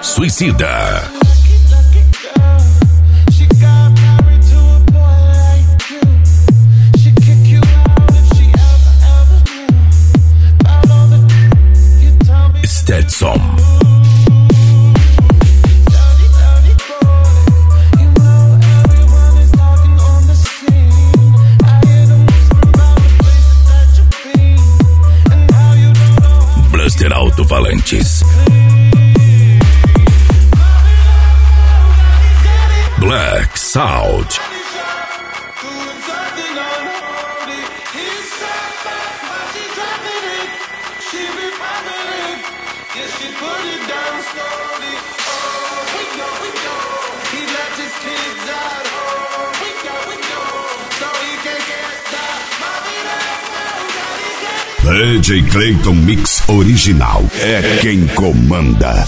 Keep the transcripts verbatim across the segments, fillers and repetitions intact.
Suicida. Stetson. Blaster Alto-Falantes. Black Sound. D J Clayton Mix Original é quem comanda.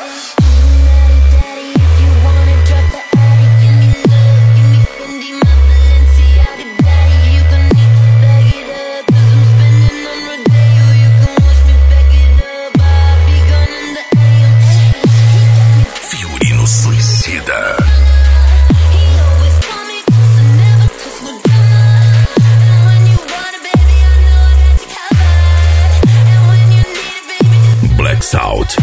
Fiorino Suicida. Black Sound.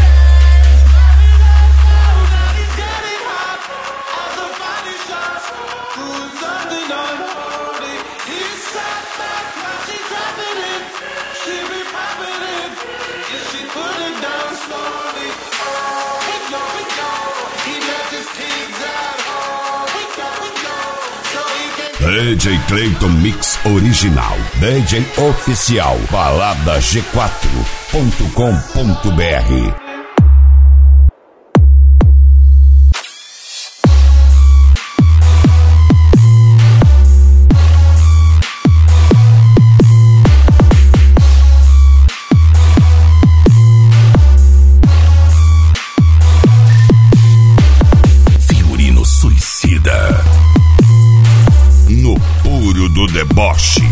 D J Clayton Mix Original. D J Oficial. balada g quatro ponto com ponto b r. Fiorino Suicida. No puro do deboche.